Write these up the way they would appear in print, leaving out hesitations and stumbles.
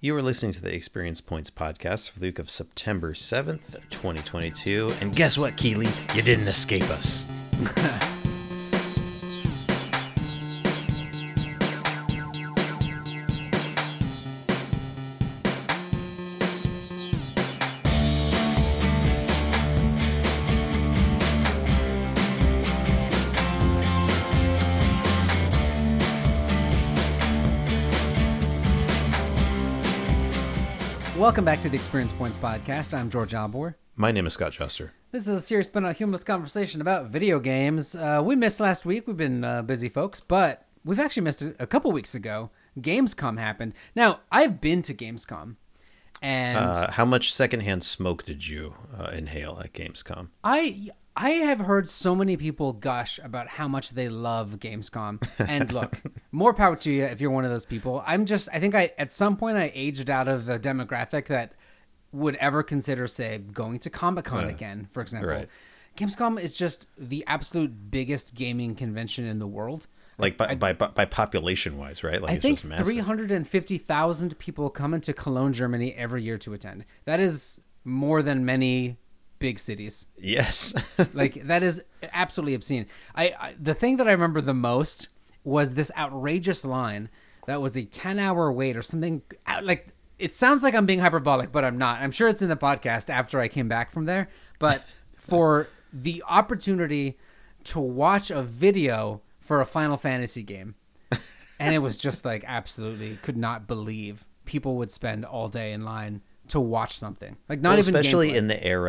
You are listening to the Experience Points podcast for the week of September 7th, 2022. And guess what, Keely? You didn't escape us. Welcome back to the Experience Points podcast. I'm George Albor. My name is Scott Juster. This is a serious but not humorless conversation about video games. We missed last week. We've been busy, folks, but we've actually missed a couple weeks ago. Gamescom happened. Now, I've been to Gamescom. And how much secondhand smoke did you inhale at Gamescom? I have heard so many people gush about how much they love Gamescom. And look, more power to you if you're one of those people. At some point I aged out of the demographic that would ever consider, say, going to Comic-Con again, for example. Right. Gamescom is just the absolute biggest gaming convention in the world. Like by population-wise, right? Like I think it's just massive. 350,000 people come into Cologne, Germany every year to attend. That is more than many big cities. Yes. Like, that is absolutely obscene. The thing that I remember the most was this outrageous line that was a 10-hour wait or something. Like, it sounds like I'm being hyperbolic, but I'm not. I'm sure it's in the podcast after I came back from there. But for the opportunity to watch a video for a Final Fantasy game, and it was just like, absolutely could not believe people would spend all day in line to watch something. Like, not even especially gameplay. in the era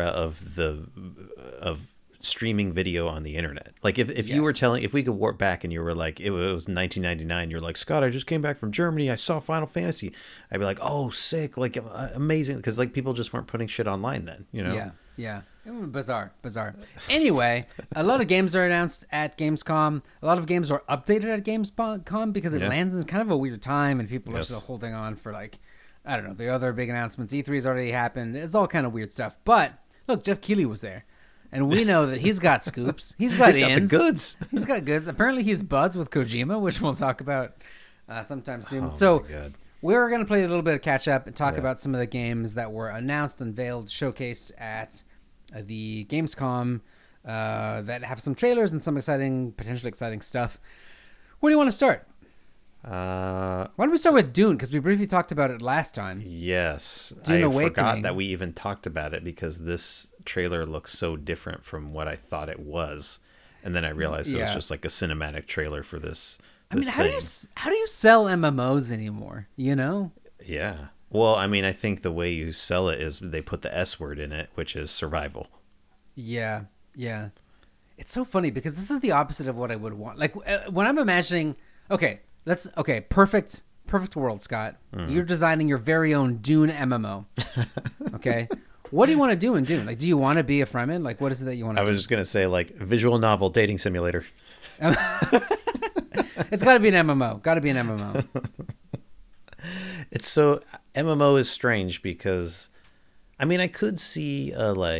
of streaming video on the internet. Like if you were if we could warp back and you were like, it was 1999, you're like, Scott, I just came back from Germany, I saw Final Fantasy, I'd be like, oh, sick, like amazing, because like people just weren't putting shit online then, you know? Yeah. It was bizarre. Anyway, a lot of games are announced at Gamescom. A lot of games are updated at Gamescom because it lands in kind of a weird time and people are still holding on for, like, I don't know, the other big announcements. E3's already happened. It's all kind of weird stuff. But look, Jeff Keighley was there. And we know that he's got scoops. He's got the goods. He's got goods. Apparently he's buds with Kojima, which we'll talk about sometime soon. We're going to play a little bit of catch up and talk about some of the games that were announced, unveiled, showcased at the Gamescom that have some trailers and some potentially exciting stuff. Where do you want to start? Why don't we start with Dune? Because we briefly talked about it last time. Yes. Dune I Awakening. forgot that we even talked about it because this trailer looks so different from what I thought it was. And then I realized it was just like a cinematic trailer for this. How do you sell MMOs anymore? You know? Yeah. Well, I mean, I think the way you sell it is they put the S word in it, which is survival. Yeah. It's so funny because this is the opposite of what I would want. Like, when I'm imagining, perfect world, Scott. You're designing your very own Dune MMO. Okay. What do you want to do in Dune? Like, do you want to be a Fremen? Like, what is it that you want to do? I was just going to say, like, visual novel dating simulator. It's got to be an MMO. It's so... MMO is strange because, I mean, I could see,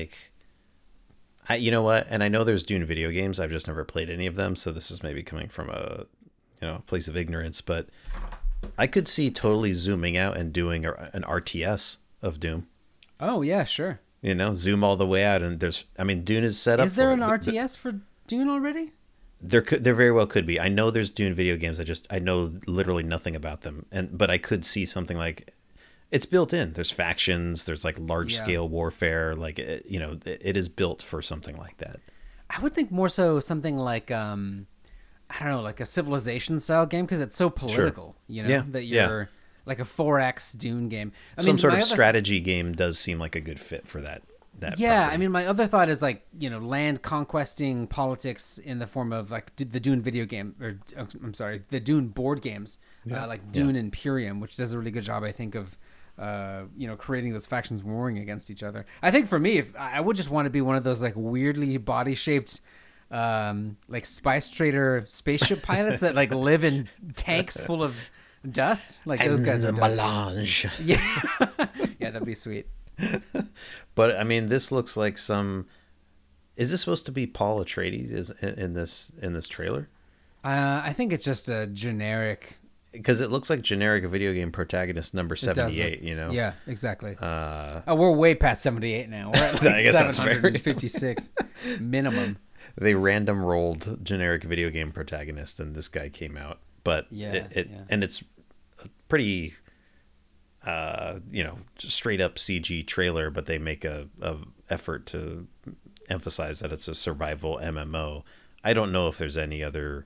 you know what? And I know there's Dune video games. I've just never played any of them. So this is maybe coming from a place of ignorance. But I could see totally zooming out and doing an RTS of Doom. Oh, yeah, sure. You know, zoom all the way out. And Dune is set up. Is there an RTS for Dune already? There very well could be. I know there's Dune video games. I know literally nothing about them. But I could see something like, it's built in. There's factions. There's like large scale warfare. Like, it is built for something like that. I would think more so something like, I don't know, like a Civilization style game because it's so political, that you're like a 4X Dune game. Some sort of strategy game does seem like a good fit for that. Yeah, property. I mean, my other thought is like, land conquesting politics in the form of like the Dune video game, or I'm sorry, the Dune board games, like Dune Imperium, which does a really good job, I think, of creating those factions warring against each other. I think for me, if I would just want to be one of those like weirdly body shaped, like Spice Trader spaceship pilots that like live in tanks full of dust. Like those guys are melange. Yeah, that'd be sweet. But I mean, this looks like is this supposed to be Paul Atreides in this trailer? I think it's just a generic because it looks like generic video game protagonist number It does 78. look- You know. Yeah, exactly. We're way past 78 now. We're at like I guess that's fair. 756 minimum. They random rolled generic video game protagonist, and this guy came out. But Yeah, yeah. and it's a pretty, just straight up CG trailer, but they make a effort to emphasize that it's a survival MMO. I don't know if there's any other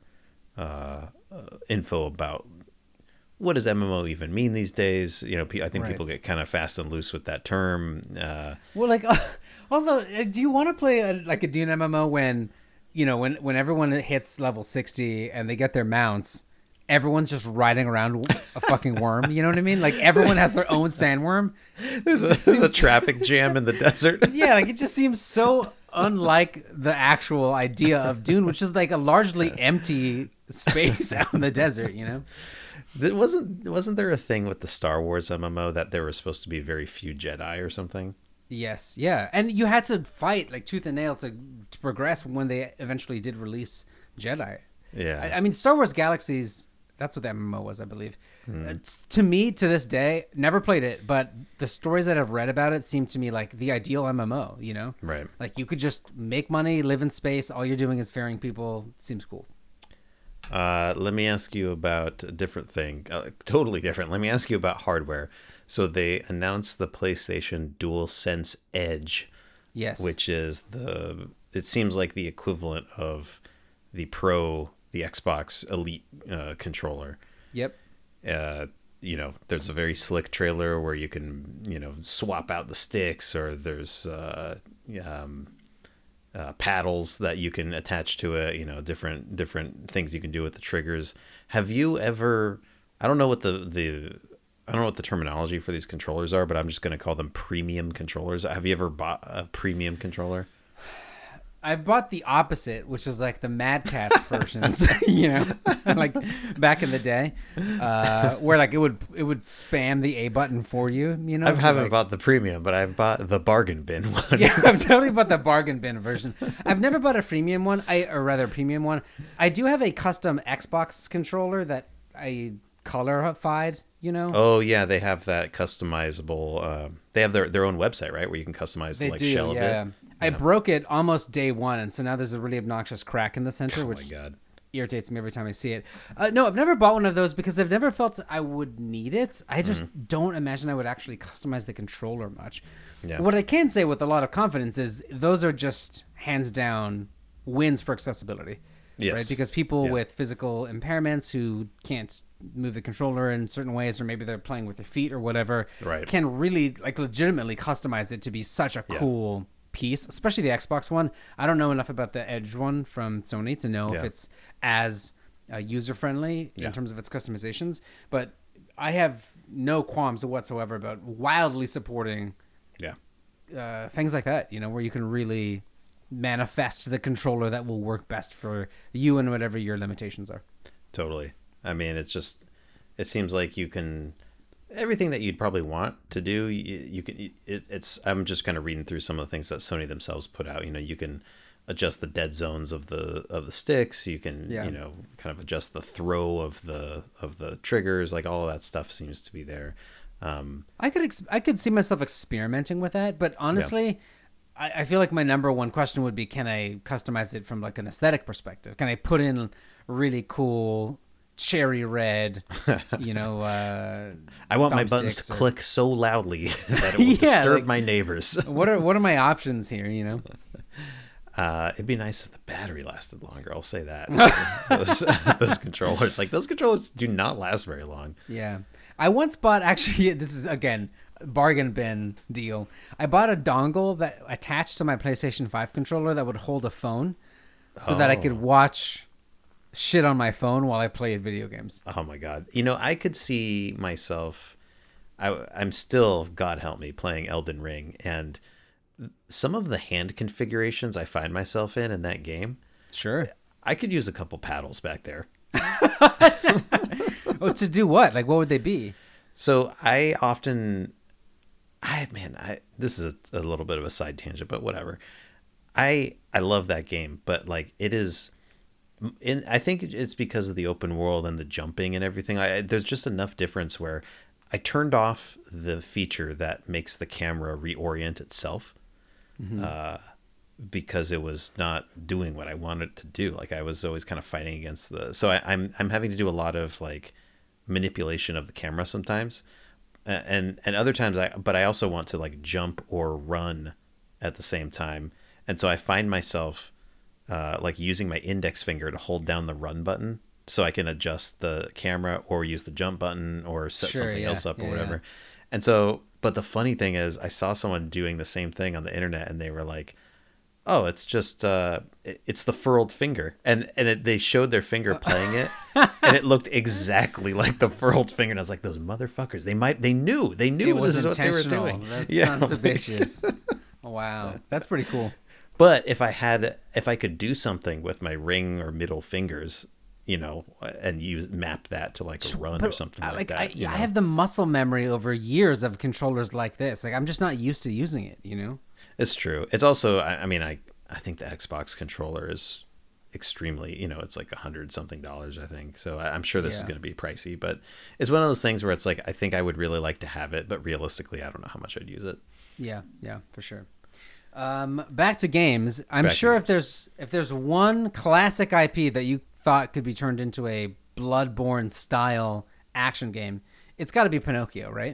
info about what does MMO even mean these days. You know, I think people Right. get kind of fast and loose with that term. Well, like, also, do you want to play a Dune MMO when, when everyone hits level 60 and they get their mounts, everyone's just riding around a fucking worm? You know what I mean? Like, everyone has their own sandworm. There's a traffic jam in the desert. Yeah, like, it just seems so unlike the actual idea of Dune, which is like a largely empty space out in the desert, you know? Wasn't there a thing with the Star Wars MMO that there were supposed to be very few Jedi or something? Yes, yeah. And you had to fight like tooth and nail to progress when they eventually did release Jedi. Yeah. I mean, Star Wars Galaxies, that's what the MMO was, I believe. To me, to this day, never played it, but the stories that I've read about it seem to me like the ideal MMO, you know? Right. Like, you could just make money, live in space, all you're doing is ferrying people. Seems cool. Let me ask you about a different thing. Totally different. Let me ask you about hardware. So they announced the PlayStation DualSense Edge, Yes. which is it seems like the equivalent of the Xbox Elite controller. Yep. There's a very slick trailer where you can, swap out the sticks, or there's paddles that you can attach to it, different things you can do with the triggers. Have you ever, I don't know what I don't know what the terminology for these controllers are, but I'm just going to call them premium controllers. Have you ever bought a premium controller? I've bought the opposite, which is like the Mad Catz versions, like back in the day, where like it would spam the A button for you. I haven't bought the premium, but I've bought the bargain bin one. Yeah, I've totally bought the bargain bin version. I've never bought a premium one. Premium one. I do have a custom Xbox controller that I colorified. Oh yeah, they have that customizable. They have their own website, right, where you can customize the shell of it. I broke it almost day one, and so now there's a really obnoxious crack in the center, which my God. irritates me every time I see it. No, I've never bought one of those because I've never felt I would need it. I just don't imagine I would actually customize the controller much. Yeah. What I can say with a lot of confidence is those are just hands down wins for accessibility. Yes. Right? Because people with physical impairments who can't move the controller in certain ways, or maybe they're playing with their feet or whatever, Right. can really legitimately customize it to be such a cool piece, especially the Xbox one. I don't know enough about the Edge one from Sony to know if it's as user friendly in terms of its customizations, but I have no qualms whatsoever about wildly supporting things like that, where you can really manifest the controller that will work best for you and whatever your limitations are. Totally. I mean, it seems like you can, everything that you'd probably want to do, you can, I'm just kind of reading through some of the things that Sony themselves put out. You can adjust the dead zones of the sticks. You can, kind of adjust the throw of the triggers. Like, all of that stuff seems to be there. I could see myself experimenting with that, but honestly, I feel like my number one question would be, can I customize it from like an aesthetic perspective? Can I put in really cool cherry red, I want my buttons to click so loudly that it will disturb my neighbors. What are my options here, It'd be nice if the battery lasted longer. I'll say that. those controllers do not last very long. Yeah. I once bought, actually, this is, again, bargain bin deal. I bought a dongle that attached to my PlayStation 5 controller that would hold a phone so that I could watch shit on my phone while I played video games. Oh my God. I could see myself, I'm still, God help me, playing Elden Ring, and some of the hand configurations I find myself in that game. Sure. I could use a couple paddles back there. Oh, to do what? Like, what would they be? So this is a little bit of a side tangent, but whatever. I love that game, but like, it is I think it's because of the open world and the jumping and everything. There's just enough difference where I turned off the feature that makes the camera reorient itself, because it was not doing what I wanted it to do. Like I was always kind of fighting against so I'm having to do a lot of like manipulation of the camera sometimes, and other times but I also want to like jump or run at the same time, and so I find myself like using my index finger to hold down the run button so I can adjust the camera or use the jump button or set something else up or whatever. And so, but the funny thing is I saw someone doing the same thing on the internet and they were like, oh, it's just it's the furled finger, and they showed their finger playing it, and it looked exactly like the furled finger. And I was like, those motherfuckers, they knew this is what they were doing. Those sons of bitches. Wow, that's pretty cool. But if I could do something with my ring or middle fingers, and map that to like a run or something like that. I have the muscle memory over years of controllers like this. Like I'm just not used to using it, It's true. It's also, I mean, I think the Xbox controller is extremely, it's like $100-something, I think. So I'm sure this is going to be pricey, but it's one of those things where it's like, I think I would really like to have it, but realistically, I don't know how much I'd use it. Yeah, for sure. Back to games. I'm sure if there's one classic IP that you thought could be turned into a Bloodborne style action game, it's got to be Pinocchio, right?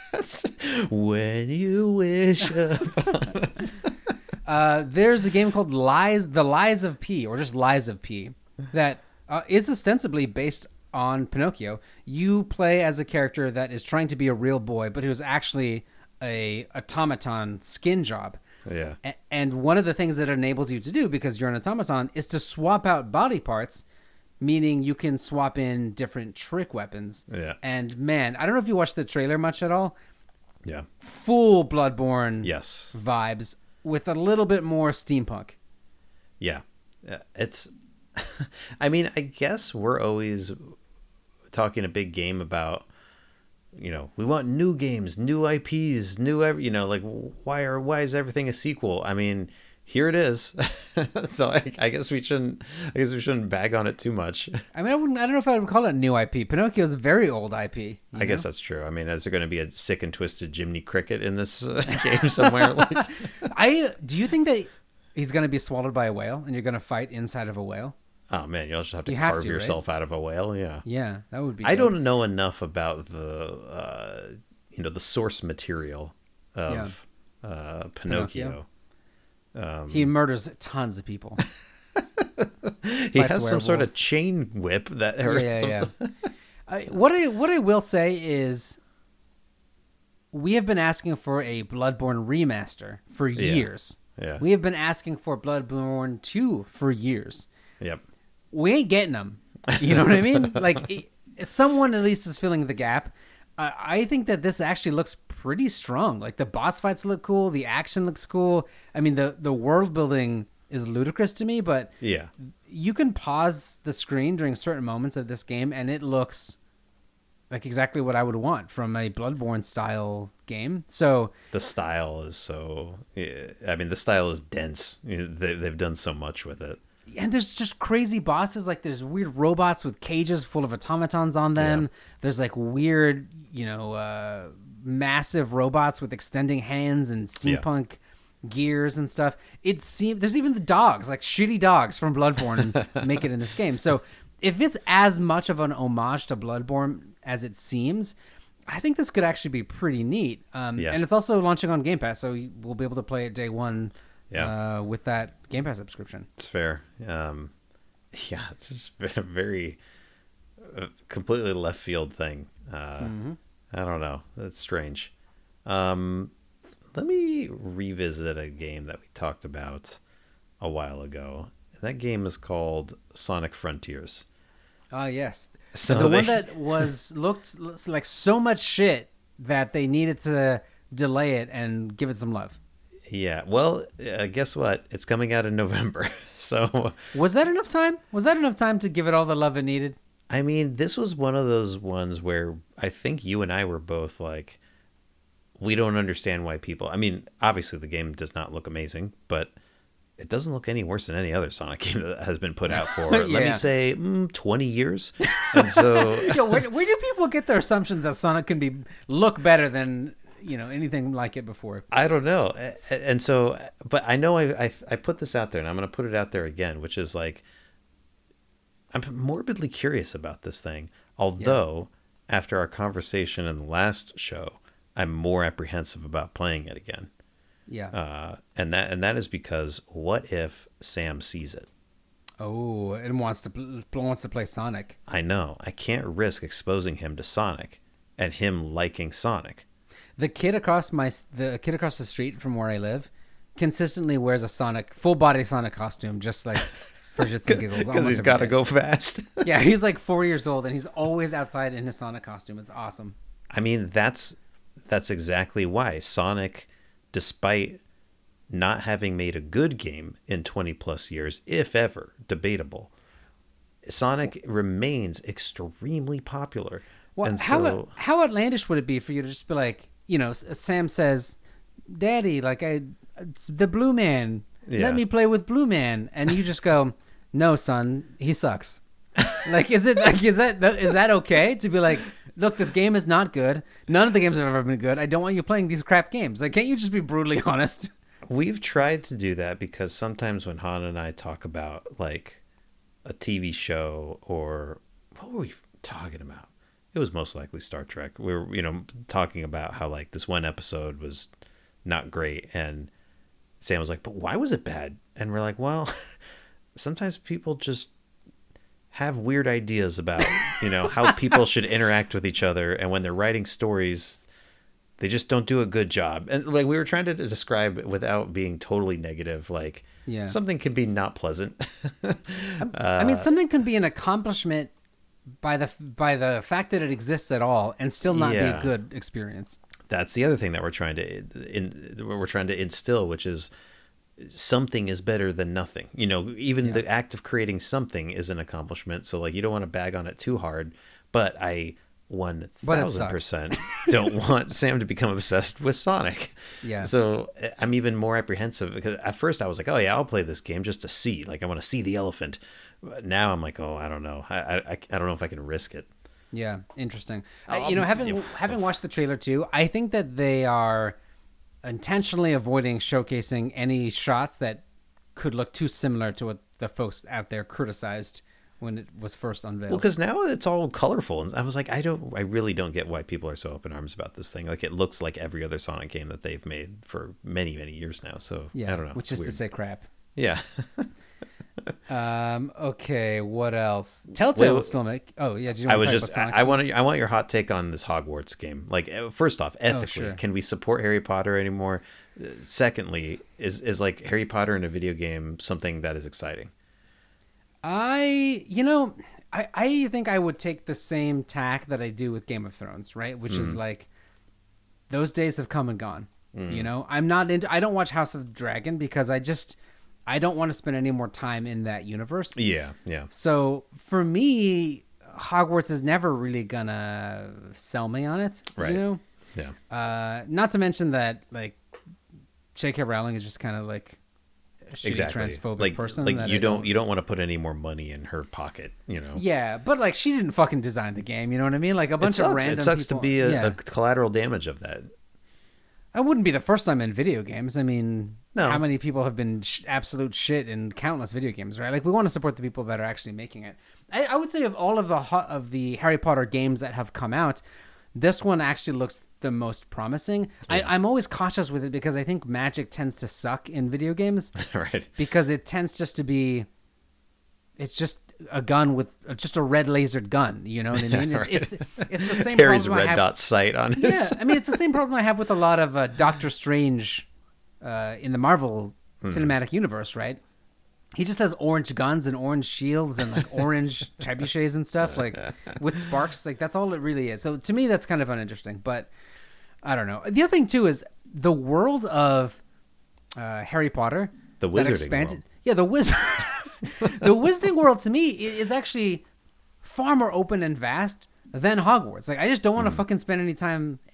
When you wish upon us. There's a game called The Lies of P, or just Lies of P, that is ostensibly based on Pinocchio. You play as a character that is trying to be a real boy, but who's actually a automaton skin job. Yeah. And one of the things that it enables you to do, because you're an automaton, is to swap out body parts, meaning you can swap in different trick weapons. Yeah. And man, I don't know if you watched the trailer much at all. Yeah. Full Bloodborne vibes with a little bit more steampunk. Yeah. It's I mean, I guess we're always talking a big game about, we want new games, new IPs, like why is everything a sequel? I mean, here it is. So I guess we shouldn't bag on it too much. I mean, I don't know if I would call it new IP. Pinocchio is a very old IP. I guess that's true. I mean, is there going to be a sick and twisted Jiminy Cricket in this game somewhere? Do you think that he's going to be swallowed by a whale and you're going to fight inside of a whale? Oh man, you'll just have to carve yourself out of a whale. Yeah. Yeah, that would be. I don't know enough about the the source material of Pinocchio. He murders tons of people. He has some sort of chain whip that hurts. What I will say is, we have been asking for a Bloodborne remaster for years. Yeah. We have been asking for Bloodborne 2 for years. Yep. We ain't getting them. You know what I mean? Like, someone at least is filling the gap. I think that this actually looks pretty strong. Like, the boss fights look cool. The action looks cool. I mean, the world building is ludicrous to me, but you can pause the screen during certain moments of this game, and it looks like exactly what I would want from a Bloodborne style game. So the style is the style is dense. They've done so much with it. And there's just crazy bosses. Like, there's weird robots with cages full of automatons on them. Yeah. There's like weird, massive robots with extending hands and steampunk gears and stuff. There's even the dogs, like shitty dogs from Bloodborne, make it in this game. So if it's as much of an homage to Bloodborne as it seems, I think this could actually be pretty neat. And it's also launching on Game Pass, so we'll be able to play it day one. With that Game Pass subscription. It's fair. It's just a very completely left field thing. I don't know. That's strange. Let me revisit a game that we talked about a while ago. That game is called Sonic Frontiers. Yes. So the one that looked like so much shit that they needed to delay it and give it some love. Yeah, well, guess what? It's coming out in November. So was that enough time? Was that enough time to give it all the love it needed? I mean, this was one of those ones where I think you and I were both like, we don't understand why people. I mean, obviously the game does not look amazing, but It doesn't look any worse than any other Sonic game that has been put out for, let me say, 20 years. And so... where do people get their assumptions that Sonic can look better than, anything like it before? I don't know. And so, but I know I put this out there, and I'm going to put it out there again, which is like, I'm morbidly curious about this thing. Although, after our conversation in the last show, I'm more apprehensive about playing it again. Yeah. And that is because what if Sam sees it? Oh, and wants to play Sonic. I know. I can't risk exposing him to Sonic and him liking Sonic. The kid across the street from where I live consistently wears a full body Sonic costume, just like for shits and giggles. Because he's got to go fast. Yeah, he's like 4 years old and he's always outside in his Sonic costume. It's awesome. I mean, that's exactly why Sonic, despite not having made a good game in 20 plus years, if ever, debatable, Sonic remains extremely popular. Well, and how outlandish would it be for you to just be like, Sam says, "Daddy, it's the Blue Man. Let me play with Blue Man," and you just go, "No, son, he sucks." Is that okay to be like, "Look, this game is not good. None of the games have ever been good. I don't want you playing these crap games." Like, can't you just be brutally honest? We've tried to do that because sometimes when Han and I talk about like a TV show or what were we talking about? It was most likely Star Trek. We were, talking about how like this one episode was not great, and Sam was like, "But why was it bad?" And we're like, "Well, sometimes people just have weird ideas about, how people should interact with each other, and when they're writing stories, they just don't do a good job." And like we were trying to describe without being totally negative, like something can be not pleasant. I mean, something can be an accomplishment by the fact that it exists at all and still not be a good experience. That's the other thing that we're trying to instill, which is something is better than nothing. Even the act of creating something is an accomplishment. So like you don't want to bag on it too hard, but I 1000% don't want Sam to become obsessed with Sonic. Yeah. So I'm even more apprehensive because at first I was like, "Oh yeah, I'll play this game just to see. Like I want to see the elephant." But now I'm like, "Oh, I don't know. I don't know if I can risk it." Yeah, interesting. Having watched the trailer too, I think that they are intentionally avoiding showcasing any shots that could look too similar to what the folks out there criticized when it was first unveiled. Well, because now it's all colorful, and I was like, I really don't get why people are so up in arms about this thing. Like, it looks like every other Sonic game that they've made for many, many years now. So I don't know, which is to say, crap. Yeah. Okay, what else? Telltale will still make. Oh yeah, did you want to talk about Sonic? I want your hot take on this Hogwarts game. Like, first off, ethically, can we support Harry Potter anymore? Secondly, is like Harry Potter in a video game something that is exciting? I think I would take the same tack that I do with Game of Thrones, right? Which is like, those days have come and gone. I'm not into. I don't watch House of the Dragon because I don't want to spend any more time in that universe. Yeah. So for me, Hogwarts is never really gonna sell me on it. Right. Yeah. Not to mention that like J.K. Rowling is just kind of like a shitty transphobic person. Like you don't want to put any more money in her pocket. Yeah, but like she didn't fucking design the game. You know what I mean? Like a bunch of random. It sucks people, to be a collateral damage of that. I wouldn't be the first time in video games. I mean, how many people have been absolute shit in countless video games, right? Like, we want to support the people that are actually making it. I would say of all of the Harry Potter games that have come out, this one actually looks the most promising. Yeah. I'm always cautious with it because I think magic tends to suck in video games. Right. Because it tends just to be... It's just a gun with just a red lasered gun. You know what I mean? Right. It's the same Harry's problem red dot sight on his... Yeah, I mean, it's the same problem I have with a lot of Doctor Strange in the Marvel cinematic universe, right? He just has orange guns and orange shields and like orange trebuchets and stuff, like with sparks. Like, that's all it really is. So to me, that's kind of uninteresting. But I don't know. The other thing too is the world of Harry Potter. The wizarding world. Yeah, the wizard. The Wizarding World to me is actually far more open and vast than Hogwarts. Like, I just don't want to fucking spend any time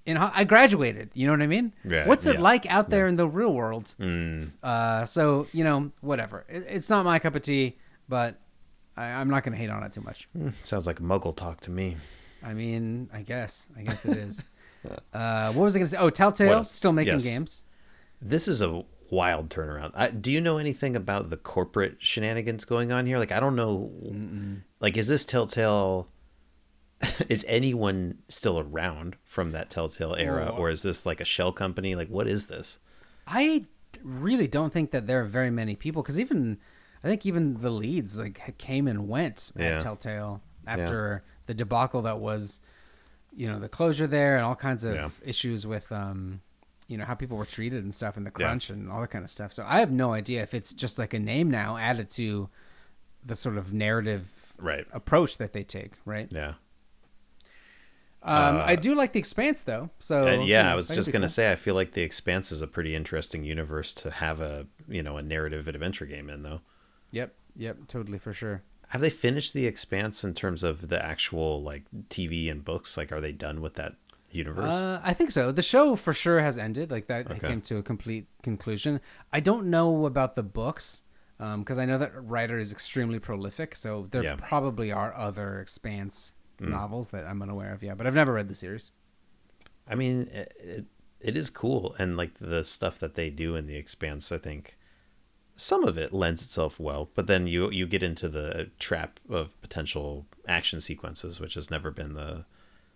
I graduated. You know what I mean? Yeah, What's it yeah, like out there in the real world? Mm. So whatever. It's not my cup of tea, but I'm not going to hate on it too much. Sounds like Muggle talk to me. I mean, I guess it is. What was I going to say? Oh, Telltale still making games. This is a wild turnaround. Do you know anything about the corporate shenanigans going on here? Like, I don't know. Like, is this Telltale? Is anyone still around from that Telltale era, or is this like a shell company? Like, what is this? I really don't think that there are very many people, because I think even the leads like came and went at Telltale after the debacle that was, the closure there and all kinds of issues with, how people were treated and stuff, and the crunch and all that kind of stuff. So I have no idea if it's just like a name now added to the sort of narrative approach that they take, right? Yeah. I do like The Expanse, though. So I was just gonna say, I feel like The Expanse is a pretty interesting universe to have a narrative adventure game in, though. Yep, totally, for sure. Have they finished The Expanse in terms of the actual like TV and books? Like, are they done with that universe? I think so. The show for sure has ended. Like that, It came to a complete conclusion. I don't know about the books, because I know that writer is extremely prolific. So there probably are other Expanse novels that I'm unaware of, but I've never read the series. I mean, it is cool, and like the stuff that they do in The Expanse, I think some of it lends itself well, but then you get into the trap of potential action sequences, which has never been the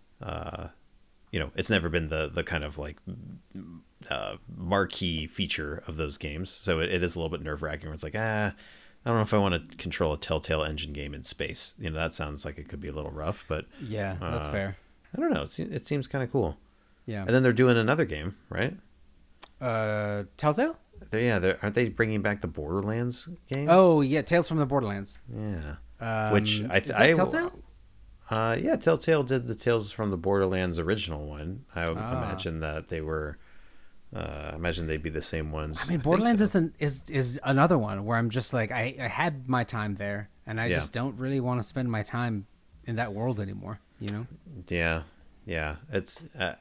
it's never been the kind of like marquee feature of those games. So it is a little bit nerve-wracking where it's like, I don't know if I want to control a Telltale engine game in space. That sounds like it could be a little rough, but that's fair. I don't know. It seems kind of cool. Yeah. And then they're doing another game, right? Telltale? Aren't they bringing back the Borderlands game? Oh yeah, Tales from the Borderlands. Yeah. Which is that Telltale? Telltale did the Tales from the Borderlands original one. I would imagine that they were. I imagine they'd be the same ones. I mean, Borderlands is another one where I'm just like, I had my time there, and I just don't really want to spend my time in that world anymore. Yeah. It's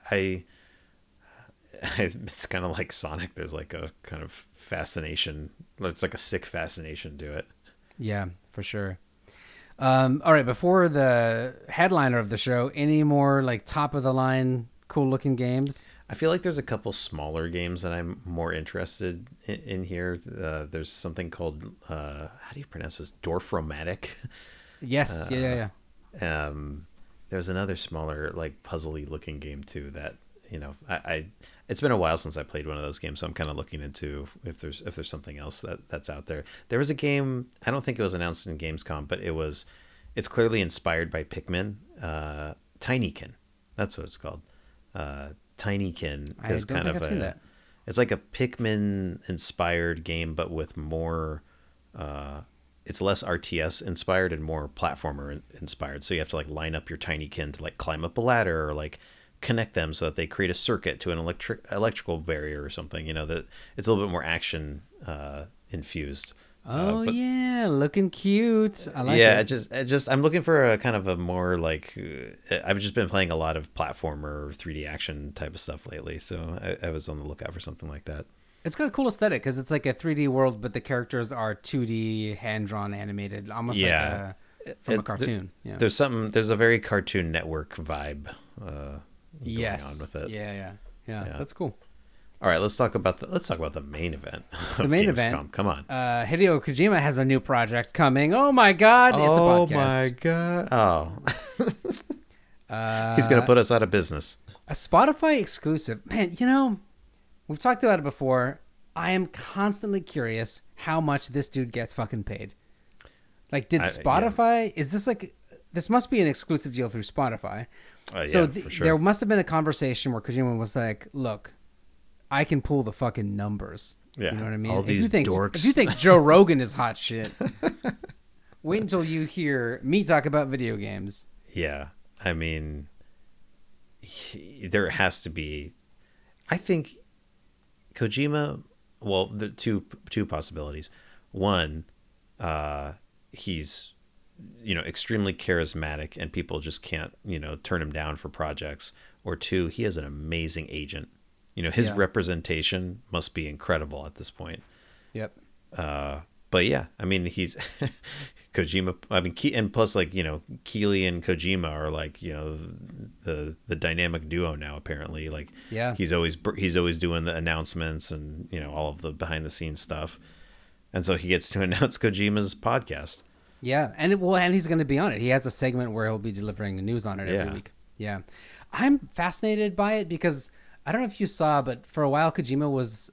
it's kind of like Sonic. There's like a kind of fascination. It's like a sick fascination to it. Yeah, for sure. All right, before the headliner of the show, any more like top of the line, cool looking games? I feel like there's a couple smaller games that I'm more interested in here. There's something called how do you pronounce this? Dorfromatic. Yes. Yeah. There's another smaller like puzzly looking game too that I it's been a while since I played one of those games, so I'm kind of looking into if there's something else that's out there. There was a game, I don't think it was announced in Gamescom, but it's clearly inspired by Pikmin. Tinykin, that's what it's called. Tinykin is kind of it's like a Pikmin inspired game, but with more it's less RTS inspired and more platformer inspired. So you have to like line up your Tinykin to like climb up a ladder or like connect them so that they create a circuit to an electrical barrier or something. That it's a little bit more action infused. Looking cute. I like it. I just I'm looking for a kind of a more like I've just been playing a lot of platformer 3D action type of stuff lately, so I was on the lookout for something like that. It's got a cool aesthetic because it's like a 3D world, but the characters are 2D, hand-drawn, animated, almost like from a cartoon. There's a very Cartoon Network vibe going on with it. Yeah. That's cool. All right, let's talk about the main event. The main event. Come on. Hideo Kojima has a new project coming. Oh my god! It's a podcast. Oh my god! He's gonna put us out of business. A Spotify exclusive. Man, we've talked about it before. I am constantly curious how much this dude gets fucking paid. Like, did Spotify? Is this like? This must be an exclusive deal through Spotify. So for sure. There must have been a conversation where Kojima was like, "Look, I can pull the fucking numbers." Yeah, you know what I mean? All these dorks. If you think Joe Rogan is hot shit, wait until you hear me talk about video games. Yeah, I mean, there has to be. I think Kojima. Well, the two possibilities. One, he's extremely charismatic, and people just can't turn him down for projects. or two, he has an amazing agent. You know, his representation must be incredible at this point. Yep. But yeah, I mean, he's Kojima. I mean, and plus, like, you know, Keighley and Kojima are like, you know, the dynamic duo now. Apparently, like, he's always doing the announcements and, you know, all of the behind the scenes stuff, and so he gets to announce Kojima's podcast. Yeah, and he's going to be on it. He has a segment where he'll be delivering the news on it every week. Yeah, I'm fascinated by it because I don't know if you saw, but for a while Kojima was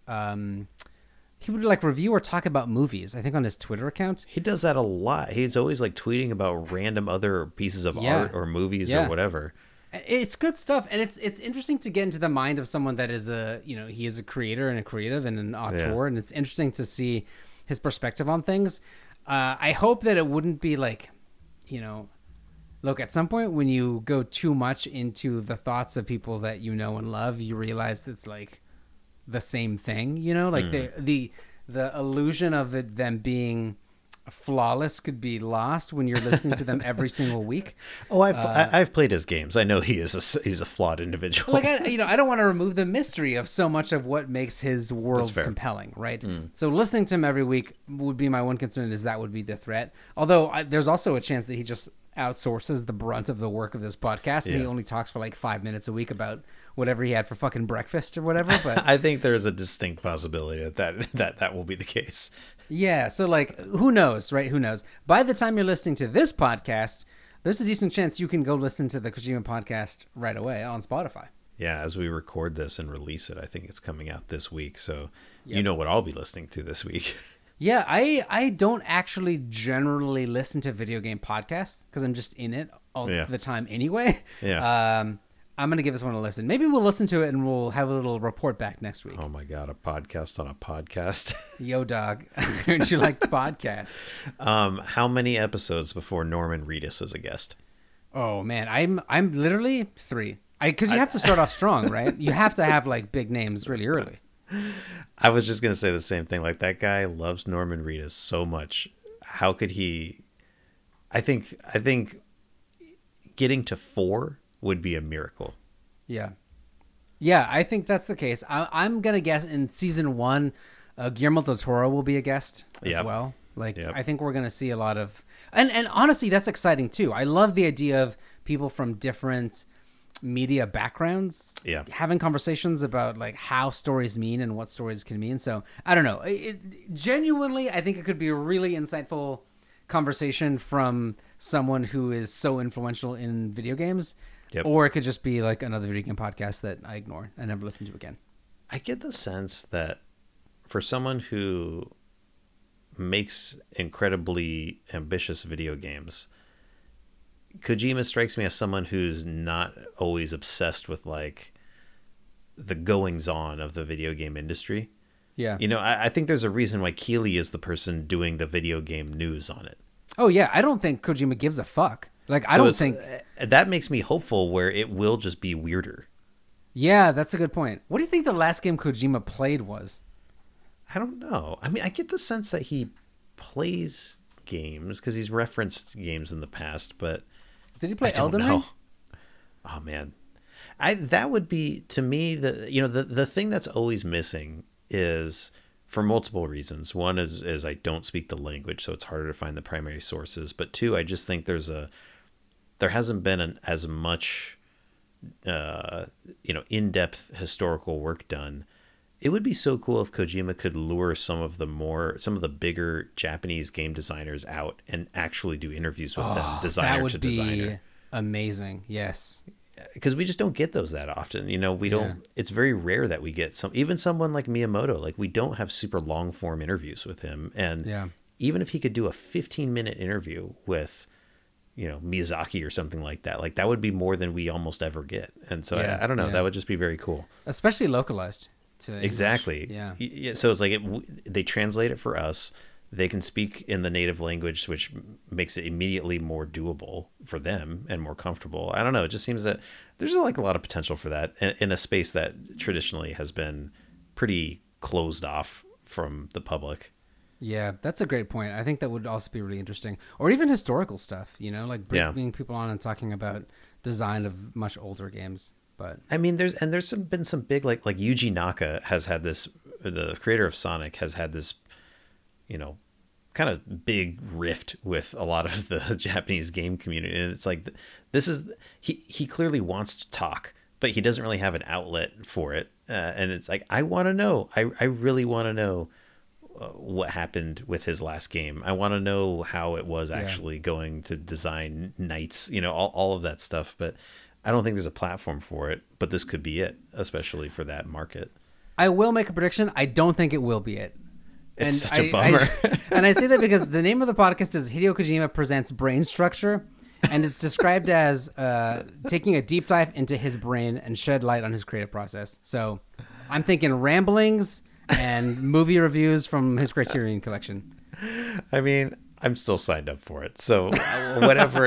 he would like review or talk about movies, I think, on his Twitter account. He does that a lot. He's always like tweeting about random other pieces of art or movies or whatever. It's good stuff, and it's interesting to get into the mind of someone that is he is a creator and a creative and an auteur, and it's interesting to see his perspective on things. I hope that it wouldn't be like, you know, look, at some point when you go too much into the thoughts of people that you know and love, you realize it's like the same thing, you know, like the illusion of them being flawless could be lost when you're listening to them every single week. Oh, I've played his games. I know he's a flawed individual. Like, I don't want to remove the mystery of so much of what makes his world compelling, right? So listening to him every week would be my one concern, is that would be the threat. Although there's also a chance that he just outsources the brunt of the work of this podcast, and he only talks for like 5 minutes a week about whatever he had for fucking breakfast or whatever. But I think there's a distinct possibility that will be the case. Yeah, so like, who knows, right? Who knows? By the time you're listening to this podcast, there's a decent chance you can go listen to the Kojima podcast right away on Spotify. Yeah, as we record this and release it, I think it's coming out this week. So you know what I'll be listening to this week. Yeah, I don't actually generally listen to video game podcasts because I'm just in it all the time anyway. Yeah. I'm going to give this one a listen. Maybe we'll listen to it and we'll have a little report back next week. Oh my God, a podcast on a podcast. Yo, dog. Don't you like podcasts? How many episodes before Norman Reedus is a guest? Oh man, I'm literally 3. Because you have to start off strong, right? You have to have like big names really early. I was just going to say the same thing. Like, that guy loves Norman Reedus so much. How could he? I think getting to 4 would be a miracle. Yeah, I think that's the case. I'm gonna guess in season 1, Guillermo del Toro will be a guest as well. Like, I think we're gonna see a lot of, and honestly, that's exciting too. I love the idea of people from different media backgrounds having conversations about like how stories mean and what stories can mean. So I don't know. Genuinely, I think it could be a really insightful conversation from someone who is so influential in video games. Or it could just be like another video game podcast that I ignore and never listen to again. I get the sense that for someone who makes incredibly ambitious video games, Kojima strikes me as someone who's not always obsessed with like the goings on of the video game industry. Yeah. You know, I think there's a reason why Keighley is the person doing the video game news on it. Oh yeah. I don't think Kojima gives a fuck. Like, I don't think that makes me hopeful where it will just be weirder. Yeah, that's a good point. What do you think the last game Kojima played was? I don't know. I mean, I get the sense that he plays games because he's referenced games in the past, but did he play Elden Ring? Oh man, that would be, to me, the thing that's always missing is, for multiple reasons. One is I don't speak the language, so it's harder to find the primary sources. But 2, I just think there hasn't been as much in-depth historical work done. It would be so cool if Kojima could lure some of the bigger Japanese game designers out and actually do interviews with them, designer to designer. That would be amazing. Yes. Because we just don't get those that often. You know, we don't, it's very rare that we get even someone like Miyamoto, like, we don't have super long form interviews with him. And even if he could do a 15-minute interview with, you know, Miyazaki or something like that would be more than we almost ever get. And so I don't know, that would just be very cool. Especially localized to English. Exactly. Yeah. So it's like they translate it for us. They can speak in the native language, which makes it immediately more doable for them and more comfortable. I don't know. It just seems that there's like a lot of potential for that in a space that traditionally has been pretty closed off from the public. Yeah, that's a great point. I think that would also be really interesting. Or even historical stuff, you know, like bringing people on and talking about design of much older games. But I mean, there's been some big like Yuji Naka has had this. The creator of Sonic has had this, kind of big rift with a lot of the Japanese game community, and it's like he clearly wants to talk, but he doesn't really have an outlet for it, and it's like I want to know. I really want to know what happened with his last game. I want to know how it was actually going to design Knights, all of that stuff, but I don't think there's a platform for it, but this could be it, especially for that market. I will make a prediction. I don't think it will be it. It's such a bummer. And I say that because the name of the podcast is Hideo Kojima Presents Brain Structure, and it's described as taking a deep dive into his brain and shed light on his creative process. So I'm thinking ramblings and movie reviews from his Criterion collection. I mean, I'm still signed up for it. So whatever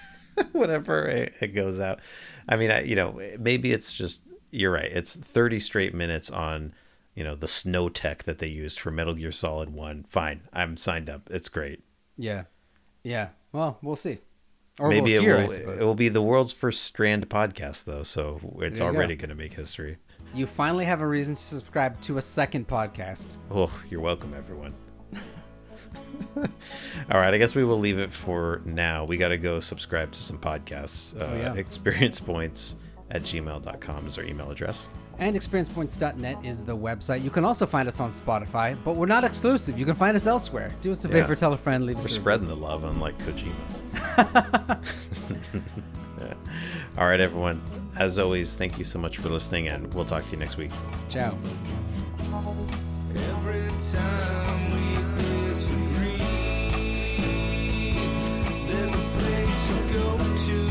it goes out. I mean, maybe it's just, you're right. It's 30 straight minutes on, the snow tech that they used for Metal Gear Solid 1. Fine. I'm signed up. It's great. Yeah. Yeah. Well, we'll see. Or maybe we'll hear, it will be the world's first Strand podcast, though. So it's already going to make history. You finally have a reason to subscribe to a second podcast. Oh, you're welcome, everyone. All right, I guess we will leave it for now. We got to go subscribe to some podcasts. experiencepoints@gmail.com is our email address. And experiencepoints.net is the website. You can also find us on Spotify, but we're not exclusive. You can find us elsewhere. Do us a favor, tell a friend, leave us a review. We're spreading the love, unlike Kojima. All right, everyone. As always, thank you so much for listening, and we'll talk to you next week. Ciao. Every time we disagree, there's a place to go to.